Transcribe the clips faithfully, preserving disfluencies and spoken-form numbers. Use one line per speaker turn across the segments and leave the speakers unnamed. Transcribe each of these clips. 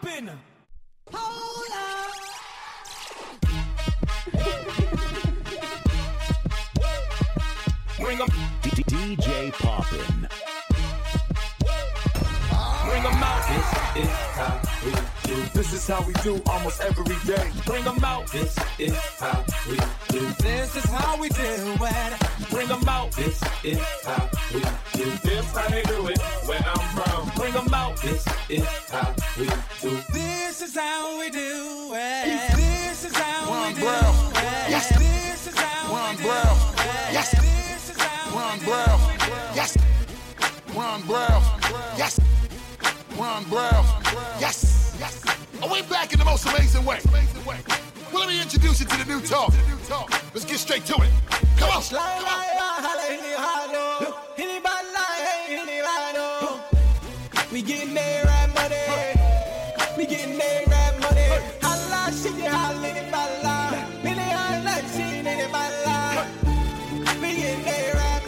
poppin'. Hold up. Bring 'em.
D J Poppin'.
Bring 'em out. This is how we do.
This is how we do almost every day.
Bring 'em out.
This is how we do.
This is how we do it. Bring 'em out.
This is how we do.
This how they do it where I'm from. Bring 'em out.
This is how we do.
This is how we do it. This is how
Ron
we do
Brown.
it.
Yes.
This is how
Ron
we do
Brown.
it.
Yes.
This is how
Ron
we do
Brown.
it.
Yes. Ron Brown. Yes. Ron Brown. Yes. Yes. Are we back in the most amazing way? Well, let me introduce you to the new talk. Let's get straight to it. Come on.
We getting that rap money. We getting that rap money. Holla, shit, you holla, anybody. Really holla, shit, anybody. We getting that rap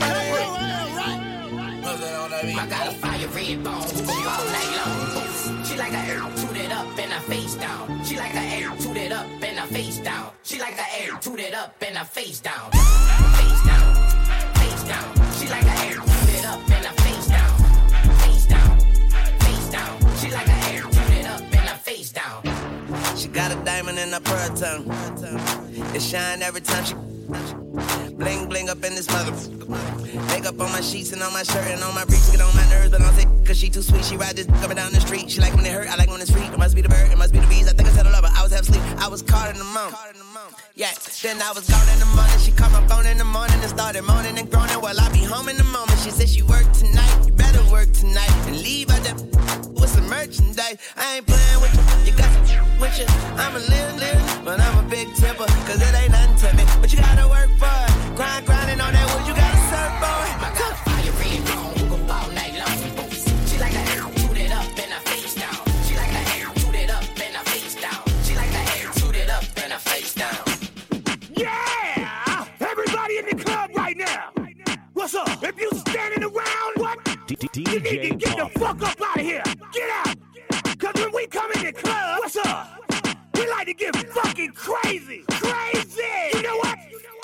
money.
I got a fire red bone, she all night long. She like a air, toot it up and her face down. She like a air, toot it up and her face down. She like a air, toot it up and her face down. Face down, face down. She like a air, toot it up and her face down. Face down, face down. She like a air, toot it up and her face down.
She got a diamond in her pearl tongue. It shine every time she bling bling up in this mother. Makeup on my sheets and on my shirt and on my briefs. Get on my nerves, but I don't take cause she too sweet. She ride this coming down the street. She like when it hurt, I like when it's free. It must be the bird, it must be the bees. I think I said I love her. I was half asleep. I was caught in the moment. Yeah, then I was gone in the morning. She called my phone in the morning and started moaning and groaning. Well, I'll be home in the moment. She said she worked tonight. You better work tonight and leave out that with some merchandise. I ain't playing with you. You got some with you. I'm a little, little, but I'm a big tipper. Cause it ain't nothing to me. But you gotta work for it. Grind, grinding on that wood. You gotta serve for it.
I got a fire red bone, who go all night long. She like a air, toot it up and her face down. She like a air, toot it up and her face down. She like a air, toot it up and her face down.
Yeah! Everybody in the club right now. What's up? If you standing around, what? You need to get the fuck up out of here. Get out. Cause when we come in the club, what's up? We like to get fucking crazy. Crazy! You know what?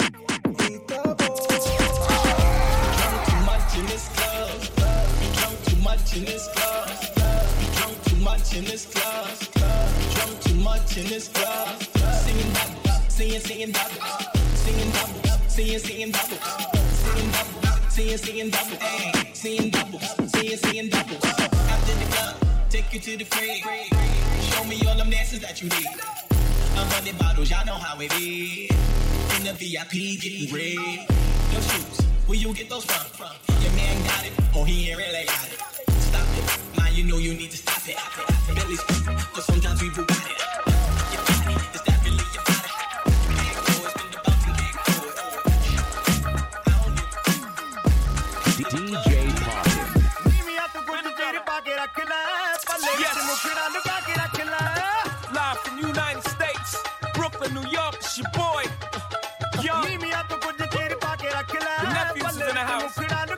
In this club, drunk too much in this club, drunk too much in this club, drunk too much in this club, singing double, singing, singing double, singing double, singing, singing double, singing double, singing, singing double, singing double, singing, singing double. After the club, take you to the crib, show me all them dances that you did. A hundred bottles, y'all know how it is. In the V I P, getting red. Your shoes. Where you get those from? From your man got it, or he ain't really got it. Stop it, man, you know you need to stop it. Billy's, cause sometimes we Bugatti it. Your body, is that really your body? Can't go, it's been the bouncing, can't go.
D J Poppin'.
Live from United States, Brooklyn, New York, it's your boy, Young. The nephews is in the house.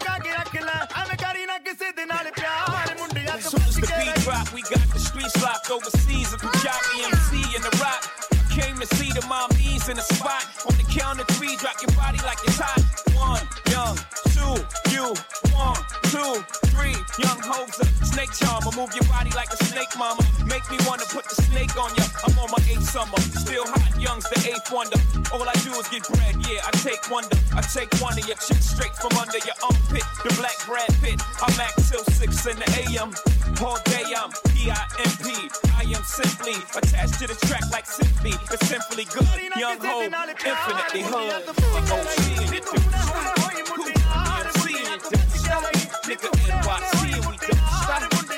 As soon as the beat drop, we got the streets locked overseas. A Punjabi M C in the rock. Came to see the mommies in the spot. On the count of three, drop your body like it's hot. One, young, two, you, one, two, three. Young hoes, a snake charmer. Move your body like a snake, mama. Make me wanna put the snake on ya. I'm on my eighth summer. Still hot, young's the eighth wonder. All I do is get bread, yeah, I take wonder. I take one of your chicks straight from under your armpit. The black Brad Pitt. I'm at till six in the A M. All day I'm P I M P. I am simply attached to the track like Symphony. It's simply good. Young ho, infinitely hood. Oh, she in it, dude. Who you seeing it, dude? Nigga N Y C and we don't stop.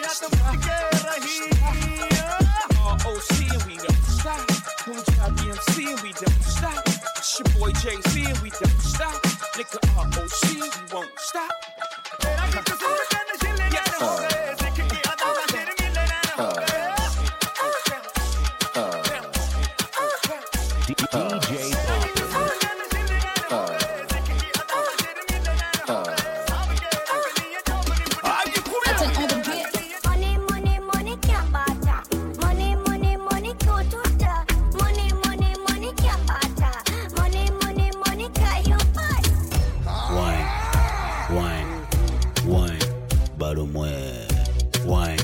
R O C and we don't stop. Punjabi M C and we don't stop. It's your boy Jay Z and we don't stop. Nigga R O C and we won't stop. Yes. Uh.
D J Poppin'.
Money, money. Wine.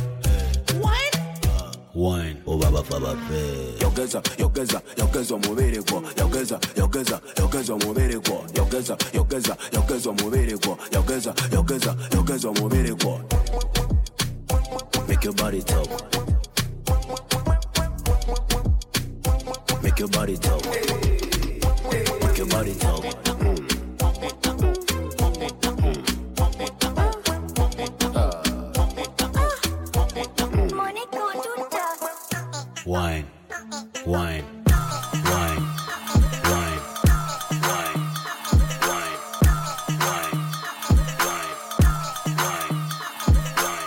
Wine.
Yogeza, yogeza, yogeza umubiri gwo. Yogeza, yogeza, yogeza umubiri gwo. Yogeza, yogeza, yogeza umubiri gwo. Yogeza, yogeza, yogeza umubiri gwo.
Make your body talk. Make your body talk. Make your body talk. Mm. Wine, wine, wine, wine, wine, wine, wine, wine, wine, wine.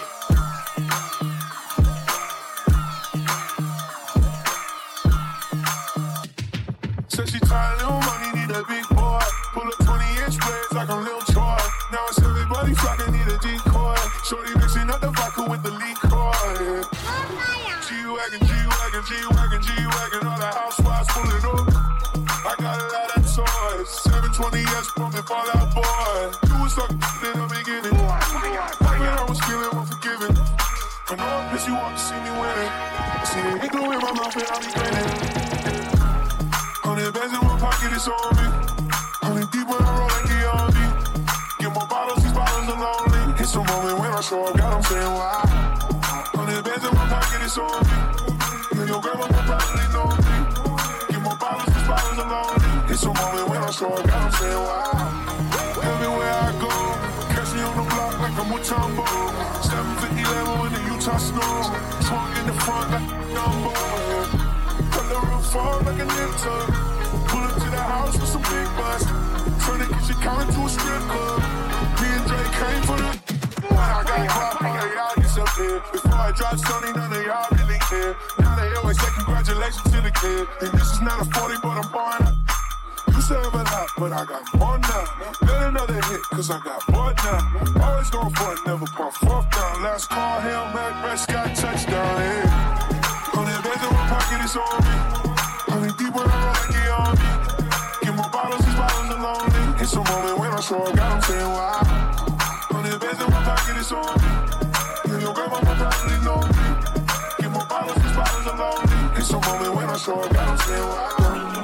Said she tired, little money, need a big boy. Pull up twenty inch blades like I'm Lil Troy. Now it's everybody flocking, need a decoy. Shorty mixing up the vodka with the liquor. G-Wagon, G-Wagon, G-Wagon, G-Wagon, all the housewives pulling up. I got a lot of toys. seven twenty S pumping Fall Out Boy. You was fucking in the beginning. Like when I was feeling unforgiving. I know I piss you off to see me winning. See the hit glue in my mouth and I'll be grinning. Hundred bands in one pocket, it's on me. Hundred deep when I roll like the R V. Get more bottles, these bottles are lonely. It's a moment when I show up, God, I'm saying why. Hundred bands in my pocket, it's on me. And your grandma will probably know me. Get more bottles, these bottles are lonely. It's a moment when I show up, God, I'm saying why. Everywhere I go, catch me on the block like I'm with Tombo. seven fifty level in the Utah snow. Trunk in the front like Dumbo. Cut the roof off like a nip tuck. Pull up to the house with some big butts. Turn the kitchen counter to a strip club. Me and Dre came for the. When I got caught, all of y'all disappeared. Before I dropped Sony, none of y'all really care. Now they always say congratulations to the kid. And this is not a forty, but I'm born up. You serve a lot, but I got more now. Get another hit, cause I got more now. Always going for it, never pump fourth down. Last call, Hail Mary, Prescott, touchdown, yeah. Hundred bands in my pocket, it's on me. Hundred deep when I roll like the army. Get more bottles, these bottles are lonely. It's a moment when I show up, God, I'm saying why. Hundred bands in my pocket, it's on me. And your grandma will probably know me. Get more bottles, these bottles are lonely. It's a moment when I show up, God, I'm saying why.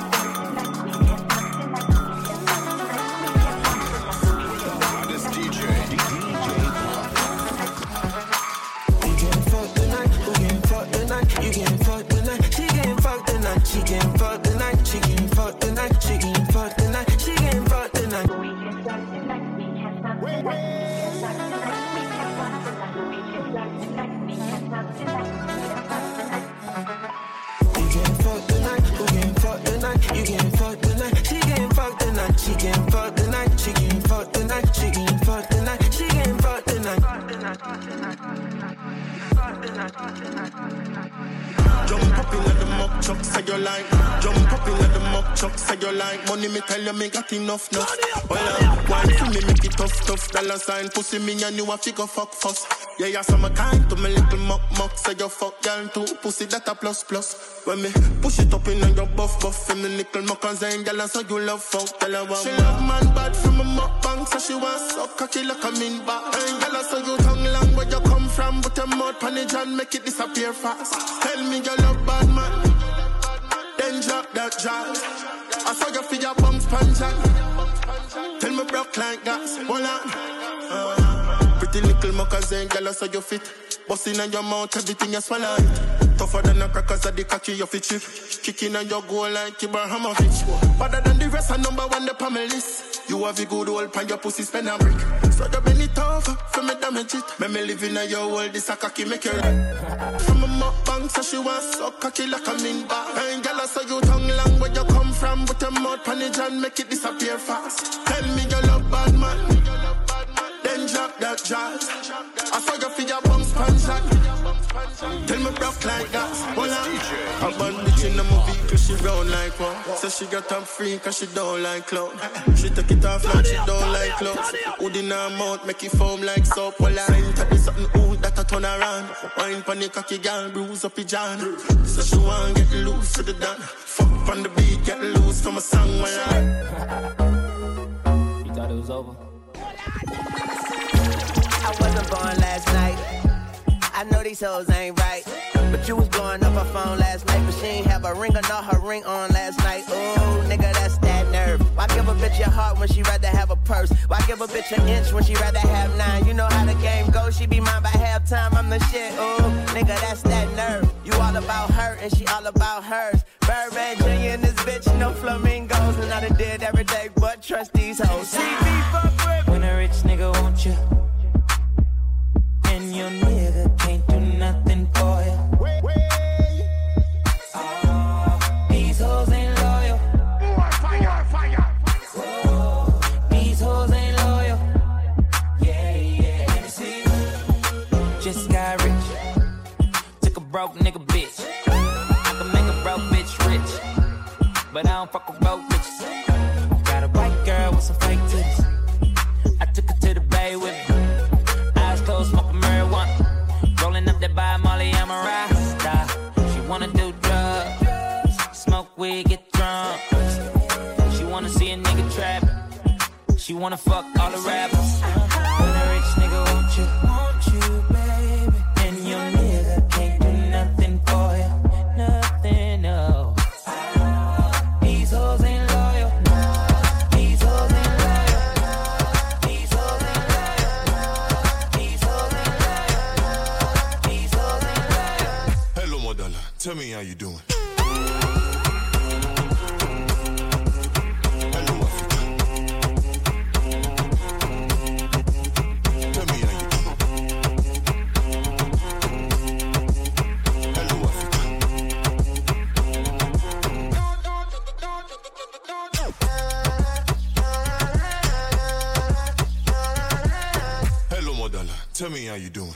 You can fuck the night, she can fuck the night, she can fuck the night, she can fuck the night, she can fuck the night, she can fuck the night. We can fuck the night, we can fuck the night, we can fuck the night, we can fuck the night, we can fuck the night, we can fuck the night. You can fuck the night, you can fuck the night, she can fuck the night, she can fuck the night, she can fuck the night, she can fuck the night, she can fuck the night.
Jump up in the muck truck, say you like. Jump up in the muck truck, say you like. Money me tell you me got enough, no. Well, uh, wine for me make it tough, tough. Dollar sign, pussy me and you a figure fuck fuss. Yeah, yeah, some kind to me little muck muck. Say you fuck girl too, pussy that a plus plus. When me push it up in and your buff buff. In the nickel muck and saying girl, so you love fuck. Tell her what she love man bad from a muck bank, so she want suck cocky like a mean back. And girl, so you tongue long where you come from, but your mouth panage and make it disappear fast. Tell me you love bad man, then drop that jaw. I saw you feel your bumps punch. Tell me broke like gas, hold on. Uh, pretty little muckers saying girl, I saw you fit. Busting on your mouth, everything you swallow it. Tougher than the crackers at the cocky you fit chip. Kicking on your goal like Ibrahimovic. Better than the rest, I number one the on my list. You have a good old pan, your pussy spend a brick. So you bend it over, for me damage it. Me me living in your world, this a cocky make you right. From a mop bank, so she want so cocky like a mean bar. And girl, I saw you tongue long where you come from. But your mouth panage and make it disappear fast. Tell me you love bad man, then drop that jazz. I saw you feel your bumps punch on. Tell me rough like that. Hold on. A bad bitch in the movie, cause she round like one. So she got up free, cause she don't like clown. She take it off like she don't like clothes. Hood in her mouth, make it foam like soap. Well, I ain't tell me something old that I turn around. Wine pon the cocky girl, bruise up your John. So she want get loose to the done. Fuck on the beat, get loose from a song.
You thought it was over?
I wasn't born last night. I know these hoes ain't right. But you was blowing up her phone last night, but she ain't have a ring or not her ring on last night. Ooh, nigga, that's that nerve. Why give a bitch your heart when she rather have a purse? Why give a bitch an inch when she rather have nine? You know how the game goes, she be mine by halftime, I'm the shit. Ooh, nigga, that's that nerve. You all about her and she all about hers. Birdman Junior and this bitch, no flamingos. And I done did every day but trust these hoes. See me fuck with.
When a rich nigga want you, and your nigga can't do nothing for you. Oh, these hoes ain't loyal.
Fire, fire,
fire. These hoes ain't loyal. Yeah, yeah. Let me see. Just got rich. Took a broke nigga bitch. I can make a broke bitch rich, but I don't fuck with broke bitches. Got a white girl with some fake titties. I took her to the bay with me. Eyes closed, smoking marijuana. Rolling up that by Molly, I'm a rasta. She wanna do drugs, smoke weed, get drunk. She wanna see a nigga trap. She wanna fuck all the rappers. When a rich nigga want you, want you, baby, and your nigga can't do nothing for you, nothing, no. These hoes ain't loyal. These hoes ain't loyal. These hoes ain't loyal. These hoes ain't loyal. These hoes ain't loyal.
Hello, Modella. Tell me how you doing. Tell me how you doing.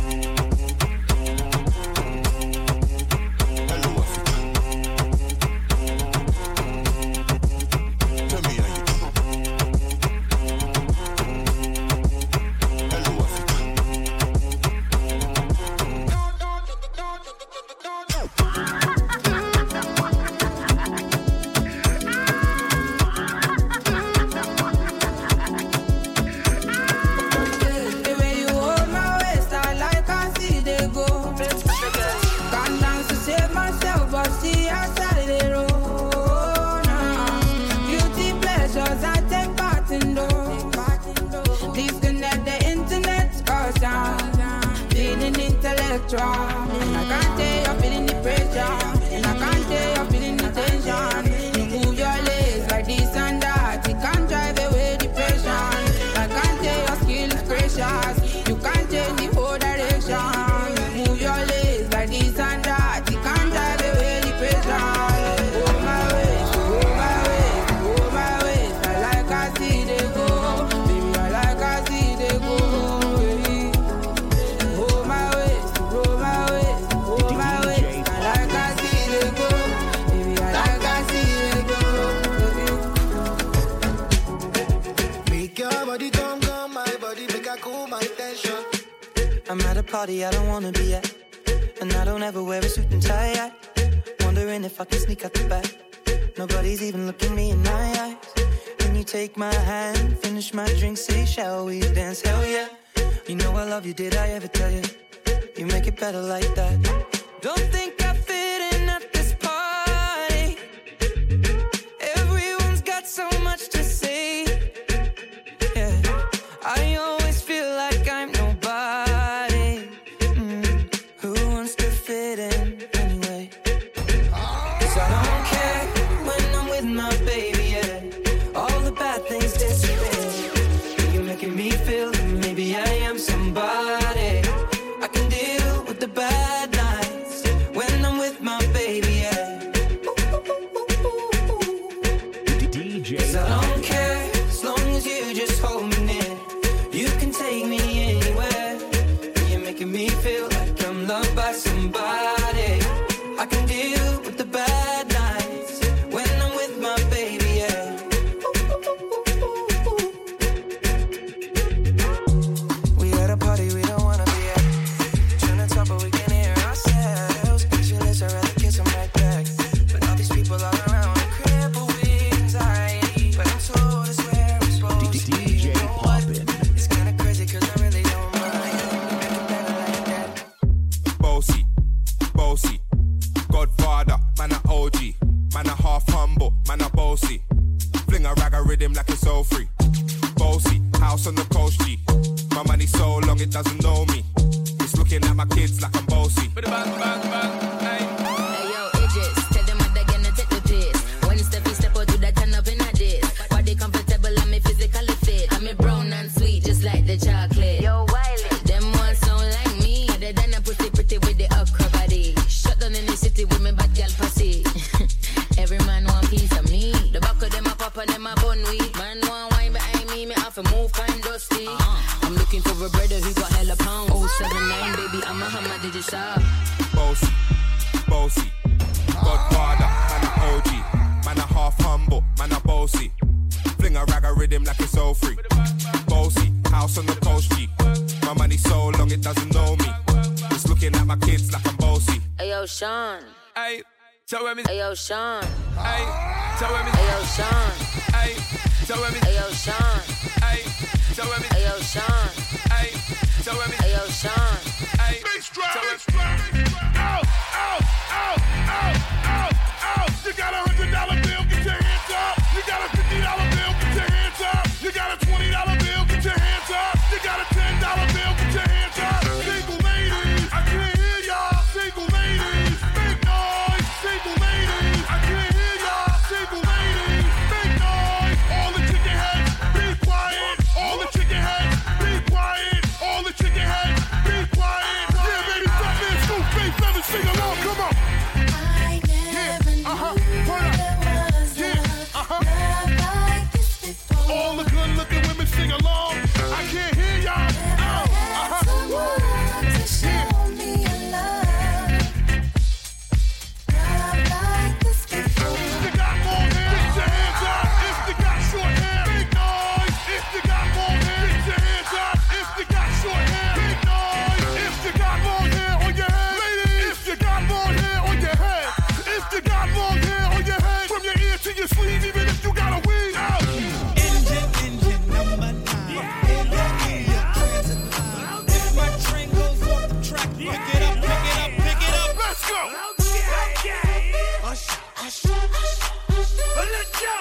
Hello, Africa. Tell me how you doing. Hello, Africa.
And I can't tell you're feeling the pressure, and I can't tell you're feeling the tension. You move your legs like this and that, it can't drive away depression. I can't tell your skill is precious, you can't change the whole direction. You move your legs like this and that, it can't drive away depression. Oh my ways, oh my ways, oh my ways, I like I see they go, baby I like I see they go.
I'm at a party I don't wanna be at, and I don't ever wear a suit and tie yet. Wondering if I can sneak out the back. Nobody's even looking me in my eyes. When you take my hand, finish my drink, say shall we dance? Hell yeah. You know I love you, did I ever tell you? You make it better like that. Don't think I fit in at this party. Everyone's got so much to say. Yeah, I always feel like I'm nobody. Mm, who wants to fit in anyway? 'Cause I don't care when I'm with my baby, yeah. All the bad things disappear. You're making me feel that maybe I am somebody. I can deal with the bad nights when I'm with
bossy. Godfather, man a O G. Man a half humble, man a bossy. Fling a rag a rhythm like it's all free. Bossy, house on the coast G. My money so long it doesn't know me. It's looking at my kids like I'm bossy. Bang, bang, bang, hey.
Hey yo, Idris, tell them what they're gonna take the piss. When Steffi step out, do that turn up in a diss. Body comfortable, I'm physically fit. I'm a brown and sweet, just like the chocolate. Yo, Wiley, them ones sound like me. They done a pretty pretty with the upper body. Shut down in the city with me bad girl pussy. Every man want piece of me. The back of them a pop and them a bun weed. Man want wine behind me, me have to move kind dusty. Uh-huh. I'm looking for a brother who got hella pound. oh seven nine, baby, I'm a hammer, did you shop?
Bossy, bossy. Godfather, man a O G. Man a half humble, man a bossy. Fling a rag a rhythm like it's all free. Bossy, house on the coast G. My money so long it doesn't know me. It's looking at my kids like I'm bossy.
Ayo, Sean.
Hey, tell me.
Ayo, Sean.
Hey, tell me.
Ayo, Sean.
Hey, tell me.
Ayo, Sean.
Hey, tell me.
Ayo, Sean.
Hey, tell me.
Ayo, Sean.
Hey,
tell me. Out, out, out, out, out, out. You got a hundred dollar bill, get your hands up. You got a fifty dollar bill, get your hands up. You got a twenty dollar bill, get your hands up. You got a ten dollar bill, get your hands up. Single ladies, I can't hear y'all. Single ladies, make noise. Single ladies, I can't hear y'all. Single ladies, make noise. All the chicken heads, be quiet. All the chicken heads, be quiet. All the chicken heads, be quiet. Yeah, baby, stop this. Scoop, bass, let me sing along. Come on. Yeah, uh-huh. Turn up. Yeah, uh-huh. All the good looking women sing along. I can't hear y'all. Oh, uh-huh. If you got more hair, get your hands up. If you got short hair, big noise. If you got more hair, get your hands up. If you got short hair, big noise. If you got long hair on your head, ladies. If you got long hair on your head. If you got long hair on your head, from your ear to your sleeve, even if you got a weed out.
Engine, engine number nine. In your ear, transit. If my train goes off the track, pick it up, pick it up, pick it up.
Let's go.
Hush, hush, hush, hush. Let's go.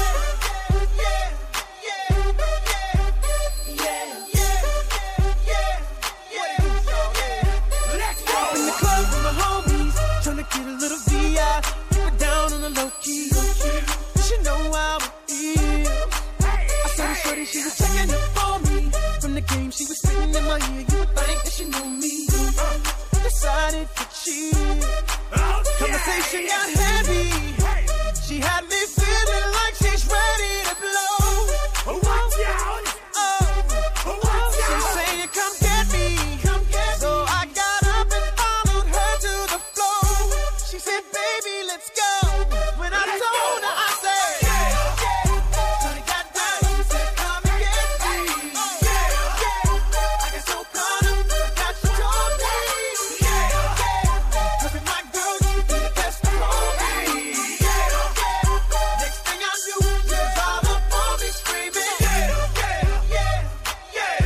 In the club with my homies, tryna get a little V I, keep it down on the low key. She know how it is. I saw the shorty, she was checking up for me. From the game, she was spitting in my ear. You would think that she knew me. Decided to cheat. Conversation got heavy. She had me feeling like she's ready to blow. Watch out! Oh, she's saying, "Come get me, come get me." So I got up and followed her to the floor. She said, "Baby, let's go." When I told her, I said, "Yeah, yeah." So they got down and said, "Come and get me." Yeah, yeah. I got so caught up, I got you told me. Yeah, yeah. Cause with my girl, you be the best of all me. Yeah, yeah. Next thing I knew, she was all up on me screaming. Yeah, yeah, yeah, yeah,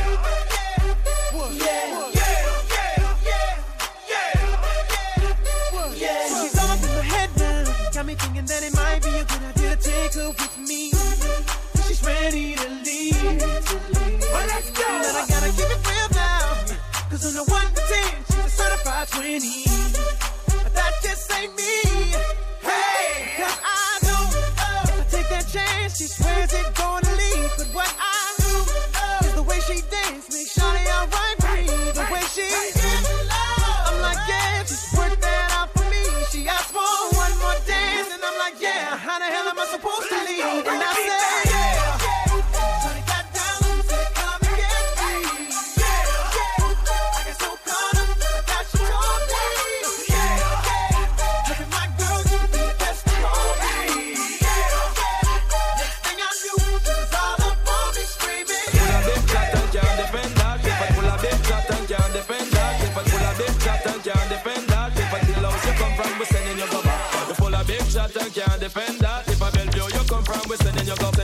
yeah, yeah, yeah, yeah. She's all up in my head now, got me thinking that it might be a good idea to take her with me. She's ready to leave. Well, let's go. But I gotta keep it real now, cause on the one to ten, she's a certified twenty. But that just ain't me. Hey, cause I know uh, if I take that chance, she swears it's gonna leave. But what I do uh, is the way she dance, make Shawty alright for me. The way she I'm like, yeah, just work that out for me. She asked for one more dance, and I'm like, yeah, how the hell am I supposed to leave? And I said, yeah. So they got down and said, "Come and get me." Yeah, yeah. I got so caught up, I got you told me. Yeah, yeah. Look at my girl, you be the best of all me. Yeah, yeah. Next thing I knew, she was all up on me screaming.
Pull a big shot and can't defend that. If I pull a big shot and can't defend that. If I pull a big shot and can't defend that. If I tell house you come from, we sending you go back. If I pull a big shot and can't defend that. If I Bellevue you come from, we sending you go back.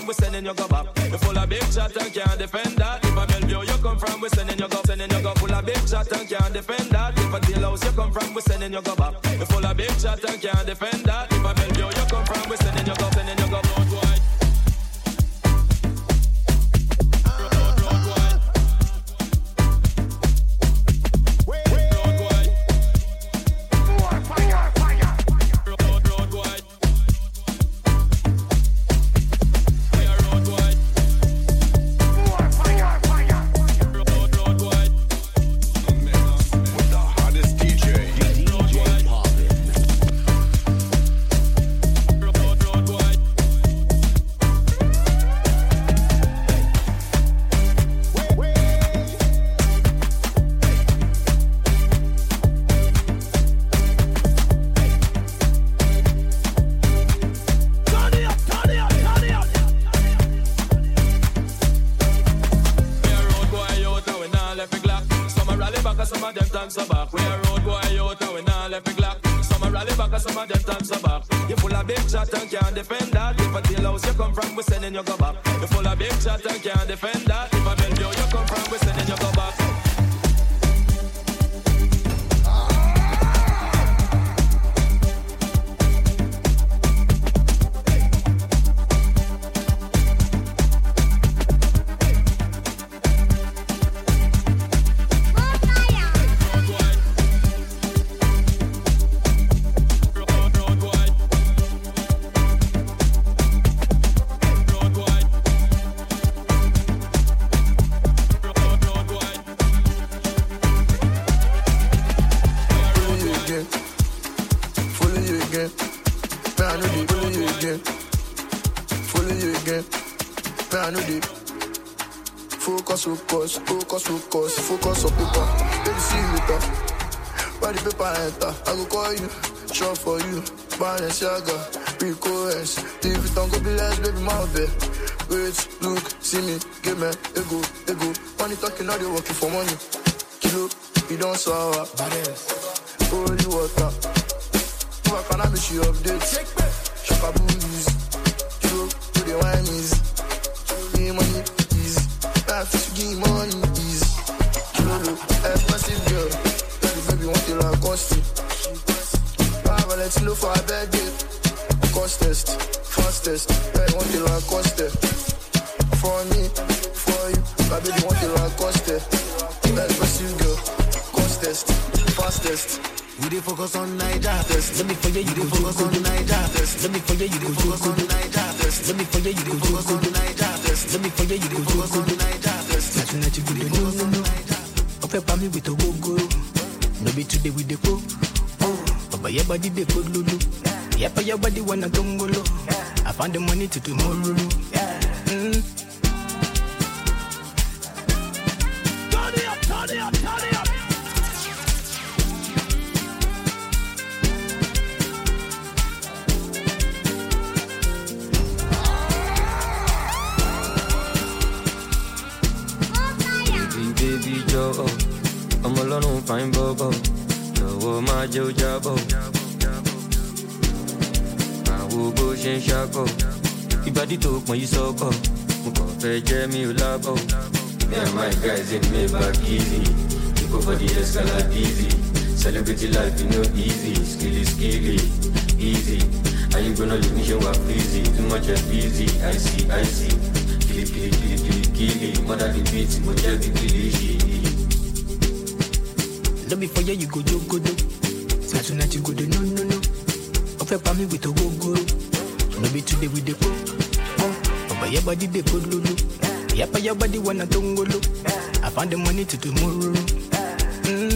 from, we sending you go back. You full of big shot and can't defend that. If a Bellevue you come from, we sending you go, sending you go. Full of big shot and can't defend that. If a Dealhouse you come from, we sending you go back. You full of big shot and can't defend that. If a Bellevue you come from, we sending you go, sending you go. Road wide.
Focus, focus, focus, focus, focus on paper. Baby, see you later. Why the paper enter? I go call you, shop for you. Balenciaga, Rico S. Leave it on, go be less, baby, my bed. Wait, look, see me, give me, ego, ego. Money talking, now they working for money. Kilo, you don't sour. Holy water. Who can I make you update? Shaka booze. Kilo, do the wine is. Give money. Have to give money easy. Kilo, expensive girl. Tell the baby want you like cost it. I will let you know for a birthday. Cost test, fastest. Baby want you like cost it. For me, for you. My baby want you like cost it. Expensive girl. Cost test, fastest.
You dey focus on Niger test. Let me for you, you dey focus on Niger test. Let me for you, you dey focus on Niger test. Let me for you, you dey focus on Niger test. Let me for you, you dey focus on Niger test. That's not you good no no no. Ofe pa me with a go go. No be today with the go. But your body dey go lulu. Yeah, but your body wanna dongolo. I found the money to tomorrow. Mm. Turn it up, turn it up, turn it up.
Baby Joe, I'm alone, fine bobo. Joe, my Joe Jabo. I will go and shako. Ibadi talk when you so go. Muko Jamie Labo. Me and my guys in me back easy. People for the escalade easy. Celebrity life, you know, easy. Skilly, skilly, easy. Are you gonna leave me show up easy? Too much of easy. I see, I see. Kili, kili, kili, kili, kili. Mother the beats, moja the kili.
Let me for you, you go do go do. Snatch not you go do no no no. Ofe pa me with a go go. No be today with the go. Oh, but your body they good lulu. Yeah, but your body wanna dongolo. I found the money to tomorrow. Mm.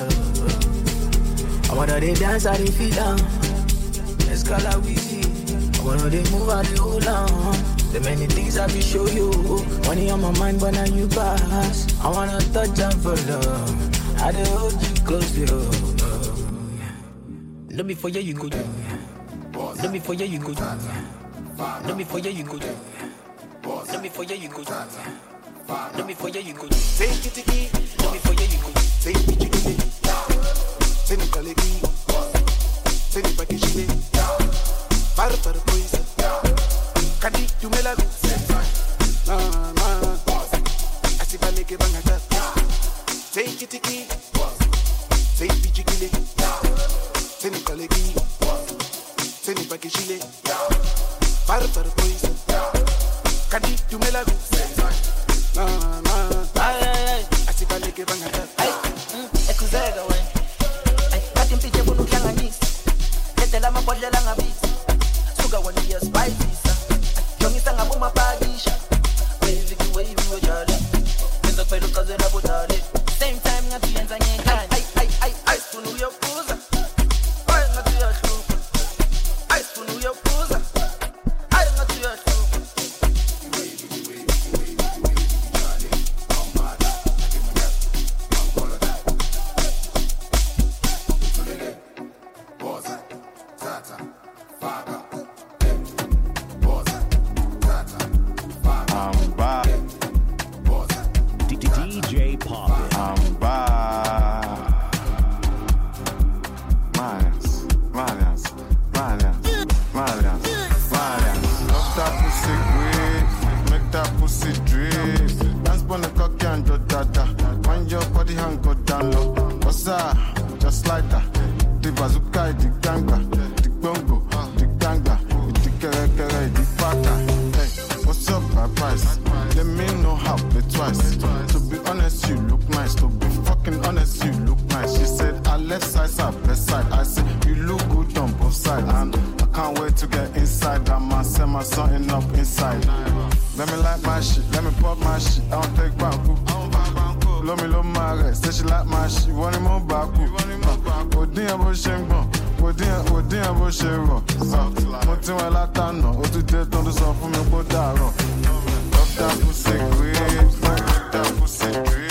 They dance, I they feel down. Escala Weezy. wanna they move out the whole on. The many things I can show you. Money on my mind, but now you pass. I wanna touch and follow. I dey hold you close to you. Let me for you, you go. Let me for you, you go. Let me for you, you go. Let me for you, you go. Let me for you, you go. Take it, take it. Let me for you, you go. Take it, take it. Take it, take it. Take it, take it. Para para pois. Kadi tu me la vis. Na na. Asi vale que van a dar. Take it, take it. Take it, take it. Take it, take it. Take it, take it. Para para pois. Kadi tu me la vis. Na na. Ay ay ay. Asi vale que van a dar. Ay, é cruzada, ué. Ay, kati mpije bunu kyanga nis. Tela mapodle la ngabis. Sugar one year spicy. Young is a woman pagisha. Wavy the way you jolly. It's a fellow cousin of Butali. Same time, not the ends and yank. I, I, I, I spoon your cruiser. I not to your troop. I spoon your cruiser. I not to your troop.
D J Poppin.
I'm back. Malians, Malians, Malians, Malians, Malians. Love that pussy great, make that pussy drip. Dance on the cocky and do dada. Find your body and go down low. What's up? Just like that. The bazooka, the ganga, the bongo, the ganga, the kere kere, the pata. Hey, what's up, my price? Let me know how play twice. To be honest, you look nice. To be fucking honest, you look nice. She said, our left side, our best side. I said, you look good on both sides. And I can't wait to get inside. I must send my something up inside. Let me like my shit, let me pop my shit. I don't take banku. Love me, love my rest. Say she like my shit, want him on baku. Odin abo shengbo, Odin, Odin abo shero. Motin wa latano, o tu de ton do so fún mi po daro. Love that pussy great, love that pussy great.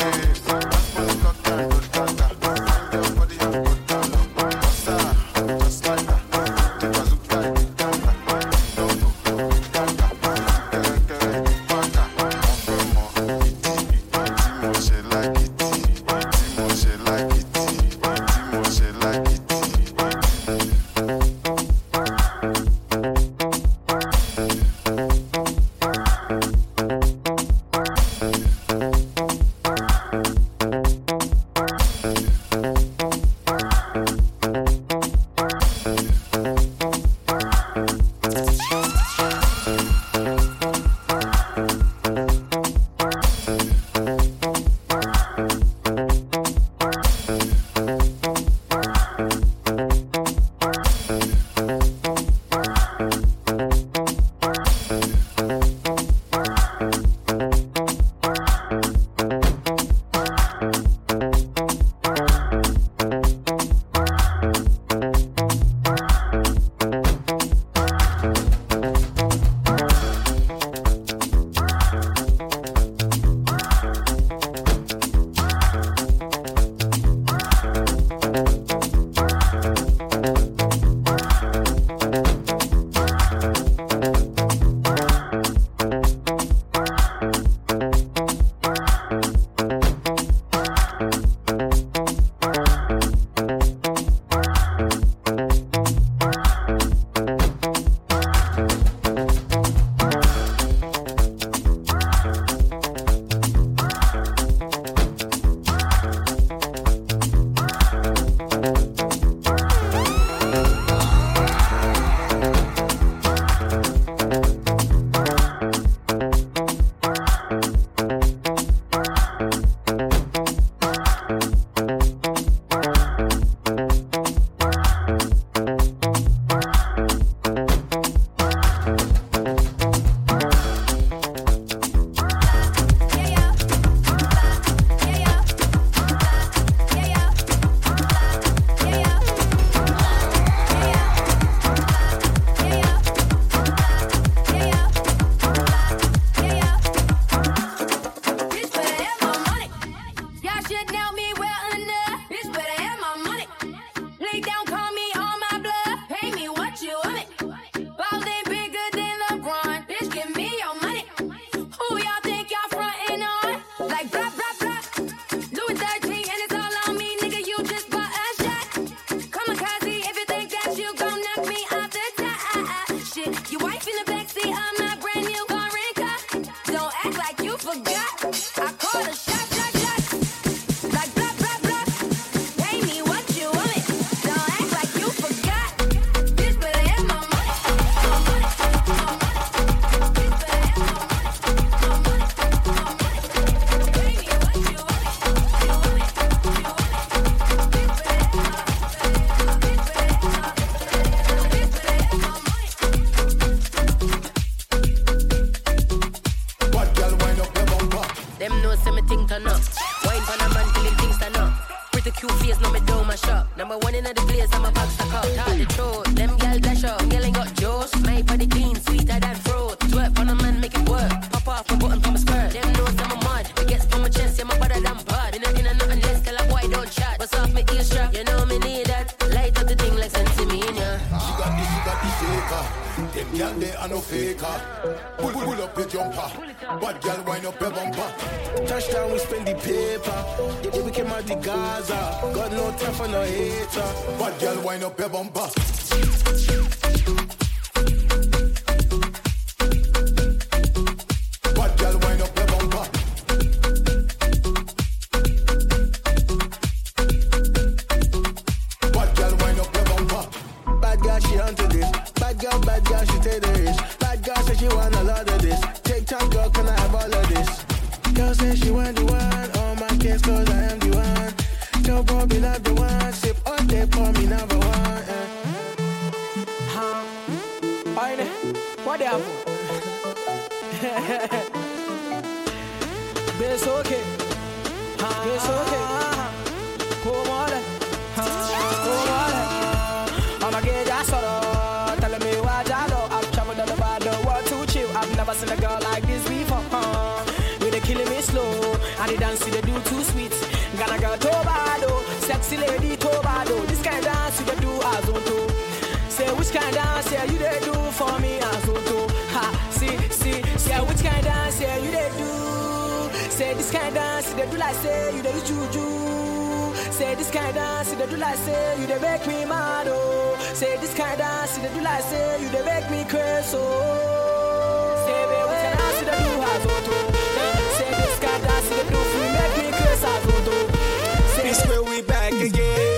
my shop. Number one in the place, I'm a box of cup. Talk the truth, them girl dash up. Girl ain't got juice, my body clean, sweeter than fruit. Twerk on a man, make it work. Pop off my button from my skirt. Them knows I'm a mud. It gets from my chest, yeah, my brother damn bad. In a, in a nothing less, tell a boy don't chat. Bust off my ear strap, you know me need that. Light up the thing like Sensimania.
She got this, she got the shaker. Them girl they are no faker. Pull, pull, pull up the jumper. Bad girl wind up your bumper.
Touchdown, we spend the paper. Yeah, we came out the Gaza. Got no time for no hater.
Bad girl wind up your bumper. Bad girl wind up your bumper. Bad girl wind up your bumper.
Bad girl, she onto this. Bad girl, bad girl, she take the risk. Bad girl say she want a lot of this. Take time, girl, can I have all of this? Girl say she want the one. All my kids, cause I am the one. Tell Bobby love the one. Sip all day for me, number one. Eh. Huh? Oine, what the hell? It's okay. It's okay. Come on. Come on. I'ma get that sort of. Telling me what I know. I've traveled all over the world to chill. I've never seen a girl like this before. Huh? They killing me slow, and the dance they do too sweet. Gonna girl Tobado, sexy lady Tobado. This kind of dance you they do as on to. Say which kind of dance yeah you they do for me as on to. Ha, see, see, say which kind of dance yeah you they do. Say this kind of dance they do like say you they use juju. Say this kind of dance they do like say you they make me mad oh. Say this kind of dance they do like say you they make me crazy oh. Say baby which kind of dance they do as on to.
This where we back again.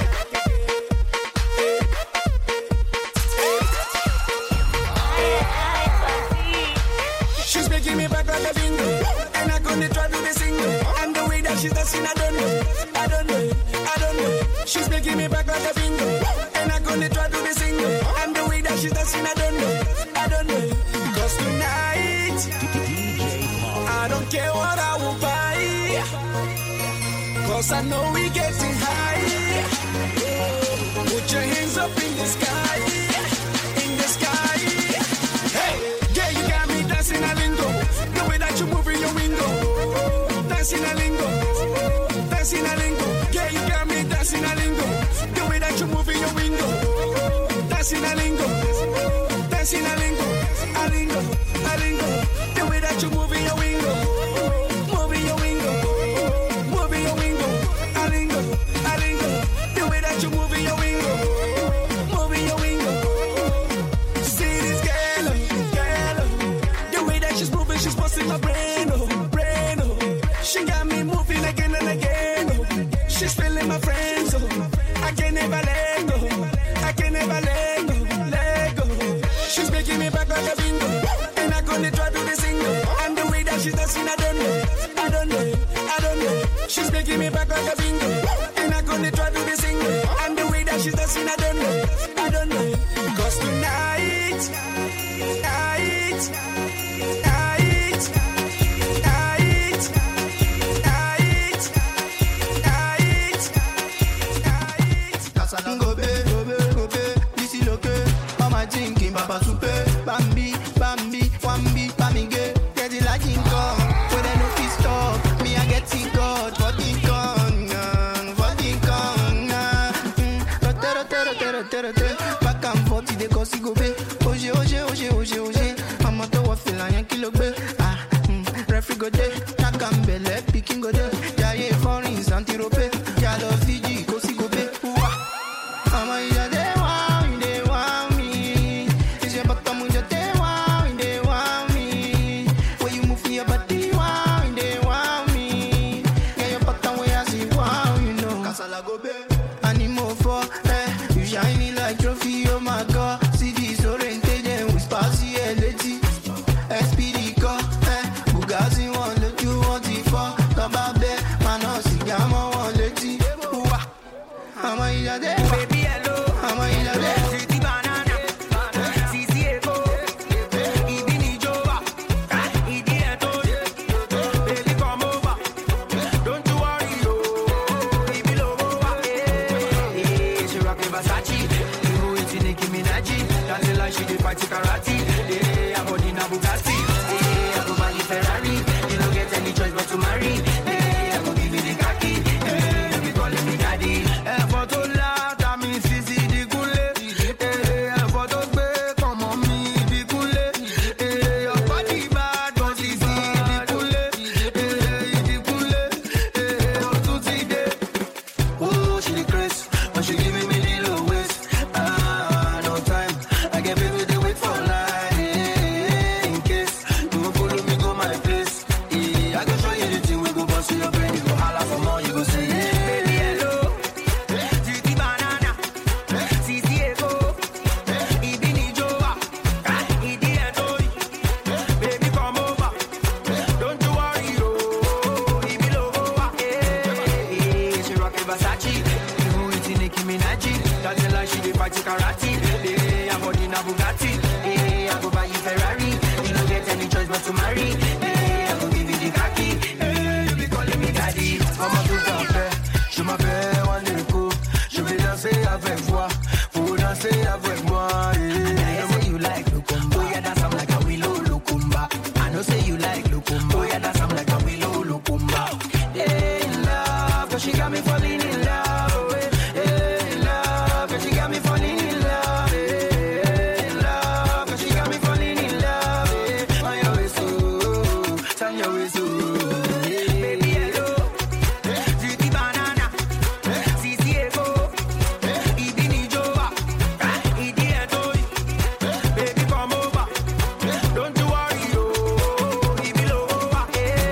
She's making me back like a bingo, and I'm gonna try to the single. And the way that she's dancing, I don't know, I don't know, I don't know. She's making me back like a bingo, and I'm gonna try to the single. And the way that she's dancing, I don't know, I don't know. Cause tonight, I don't care what I will buy. Cause I know we getting high. Put your hands up in the sky, in the sky. Hey, yeah, you got me dancing a lingo. The way that you move in your window. Dancing a lingo, dancing a lingo. Yeah, you got me dancing a lingo. The way that you move in your window. Dancing a lingo, dancing a lingo, a lingo, a lingo. The way that you move in your window. She's feeling my friends, oh. I can never let go. I can never let go, let go. She's making me back like a bingo, and I'm gonna try to the single. And the way that she's dancing, I don't know, I don't know, I don't know. She's making me back like a bingo, and I'm gonna try to the single. And the way that she's dancing, I don't know, I don't know. Cause tonight, night, night, night, night.
Gobe, gobe, gobe, this is okay. Mama thinking, Papa Supe, Bambi, Bambi, Wambi, Pamige, get it like in come. When I know this stop, me I get it God for the gun, for the gun. Tero, tero, tero, tero, tero. party. Yeah, I body na Bugatti. Yeah, I go buy you Ferrari. You don't get any choice but to marry. Yeah, I go give you the khaki. Yeah, you be calling me daddy. Eh, for to la, that means easy the gule. Eh, for to be, come on me the gule. Eh, your body bad, but easy the gule. Eh, the gule. Eh, all to see day. Oh, she the grace, but she giving me the low waist. Ah, no time. I get baby they wait for life. In case you won't follow me, go my place. Yeah, I can show you the thing we go bust in your brain. You go holla for more, you go say yeah. Baby hello, Titi banana, Sisi ego, Ibini joa, Idi etoi. Baby come over, don't you worry oh, Ibi logo wa. Eh, she rockin' Versace, you eating Nicki Minaj. That's a lie, she dey fight karate. Eh, her body na Bugatti. Eh, I go buy you Ferrari. You don't get any choice but to marry. Eh, I go give you the khaki. Eh, you be calling me daddy. Maman tout en fait, je m'appelle Wandeco. Je vais danser avec toi, faut danser avec moi. Eh, I say you like Lukumba, oh yeah, that's I'm like a willow Lukumba. I know say you like Lukumba, oh yeah, that's I'm like a willow Lukumba. Yeah, in love, 'cause she got me falling in love. Yeah, in love, 'cause she got me falling in love. Yeah, in love, 'cause she got me falling in love. Yeah, my way so, turn your way so. Baby hello, Titi banana, Sisi ego, Ibini joa, Idi etoi. Baby come over, don't you worry oh, Ibi logo wa.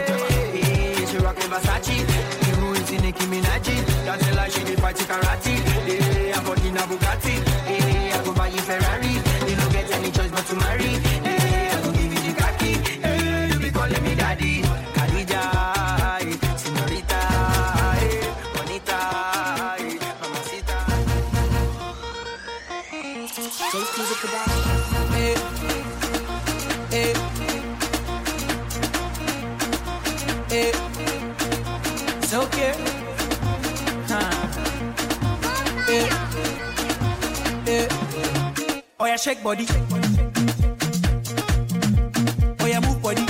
Eh, she rockin' Versace, you eating Nicki Minaj. That's a lie, she dey fight karate. Eh, her body na Bugatti. Eh, I go buy you Ferrari. You don't get any choice but to marry. Eh, I go give you the khaki. Eh, you be calling me daddy. Khadija, eh, señorita, eh, bonita, eh, mamacita.
Jace Music Production.
Eh, eh, eh, it's okay. Huh. Eh, eh. Oh yeah, shake body. Oh yeah, move body.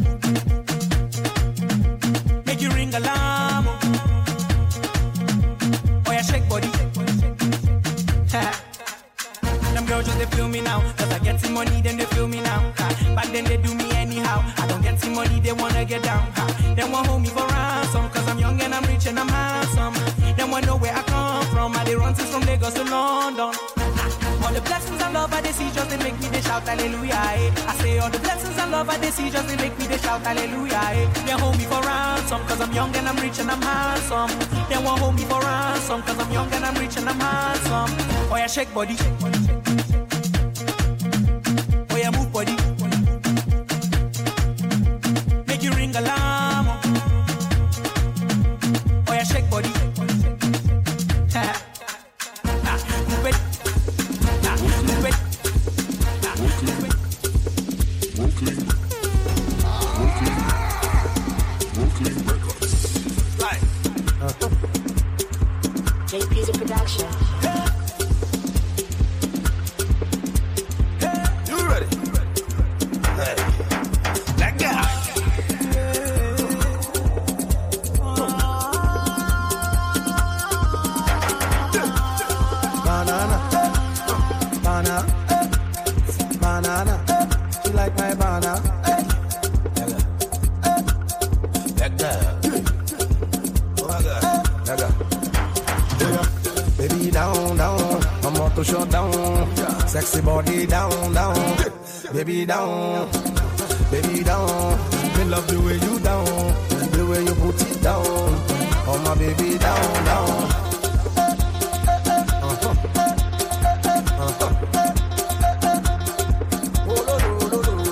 Make you ring alarm. Oh yeah, shake body. Them girls just they feel me now, 'cause I get some money, then they feel me now. Ha. Back then they do me anyhow. I don't get some money, they wanna get down. Ha. They want hold me for ransom, 'cause I'm young and I'm rich and I'm handsome. They want know where I come from. I they run since from Lagos to London. Ha. All the blessings and love I they see just they make me they shout hallelujah. Eh. I say all the blessings and love I they see just they make me they shout hallelujah. Eh. They hold me for ransom, 'cause I'm young and I'm rich and I'm handsome. They want hold me for ransom, 'cause I'm young and I'm rich and I'm handsome. Oh yeah, shake body. Oh yeah, move body. Make you ring alarm. Oh yeah, shake body. Ha. Ha. Move it. Ha. Move it. Ha. Move it.
Brooklyn. Brooklyn. Brooklyn Records.
Right.
Jace Music Production.
You ready? Hey. That guy.
Banana, banana, banana. You like my banana?
That guy. Oh my God. That guy.
Baby down, down, I'm about to shut down. Sexy body down, down. Baby down, baby down. Me love the way you down, the way you put it down. Oh my baby down, down. Uh-huh. Uh-huh. Oh, lo, lo, lo, lo.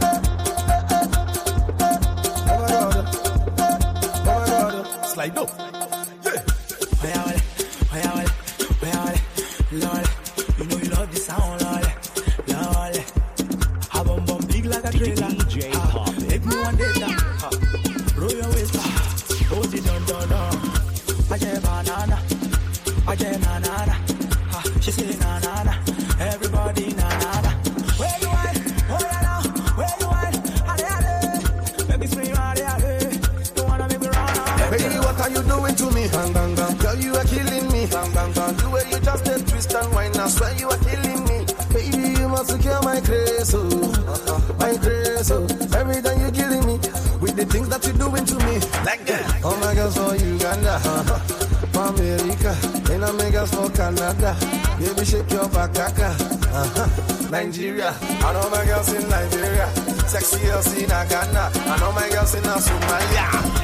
Oh my God. Oh my God. Slide up. Lord, you know you love the sound, Lord. Lord, have a bum big like a trailer.
D J Pop.
Make me one day down. Roll your waist back. Hold it down, down, down. I get banana. I get banana. She say na na na. Everybody na na na. Where you at? grace, oh, my grace, oh. Every time you're killing me with the things that you're doing to me. Like that. Oh my girls for Uganda, for America, and I make us for Canada. Baby, shake your back, uh-huh. Nigeria, I know my girls in Nigeria. Sexy girls in Ghana, I know my girls in Somalia.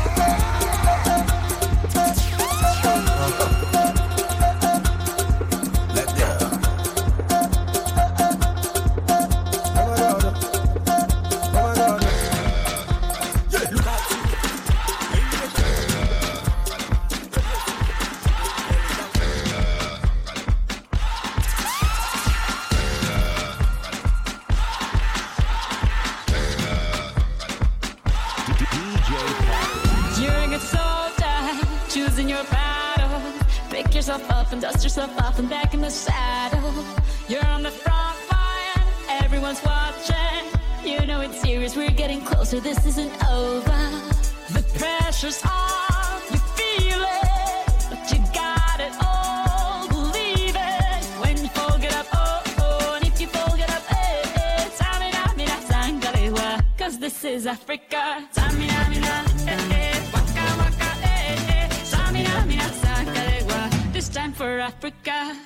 Dust yourself off and back in the saddle. You're on the front line, everyone's watching. You know it's serious, we're getting closer, this isn't over. The pressure's on, you feel it, but you got it all, believe it. When you fold it up, oh, oh, and if you fold it up, eh, eh, Tamina, mina, sangalewa, cause this is Africa. Tamina, mina, eh, eh, waka, waka, eh, eh, Tamina, mina, sangalewa. This time for Africa.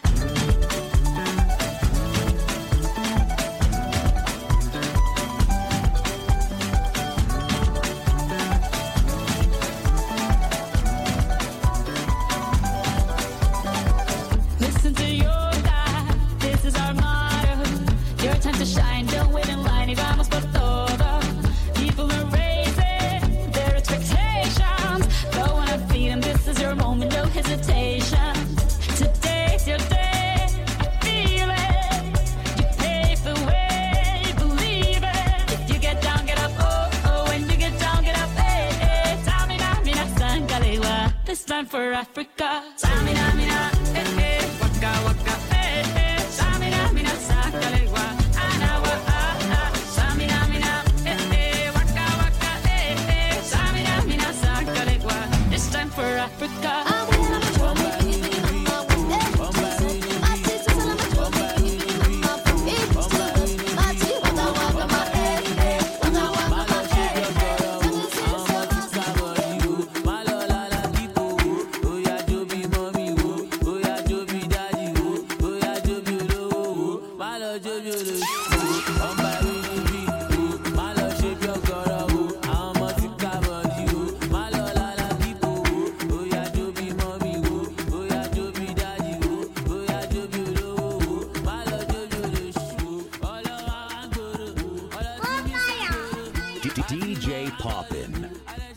Listen to your God, this is our motto. Your time to shine, don't wait in line, y vamos por todo. People are raising their expectations. Go on and feed them, this is your moment, no hesitation. Today's your day, I feel it. You pave the way, believe it. If you get down, get up, oh, oh. When you get down, get up, eh, eh. Tamina, mina, sangalewa. This time for Africa. Tamina, mina, eh, eh. Waka, waka, eh, eh. Tamina, mina, sangalewa. Anawa, ah, ah. Tamina, mina, eh, eh. Waka, waka, eh, eh. Tamina, mina, sangalewa. This time for Africa.
D J Poppin'.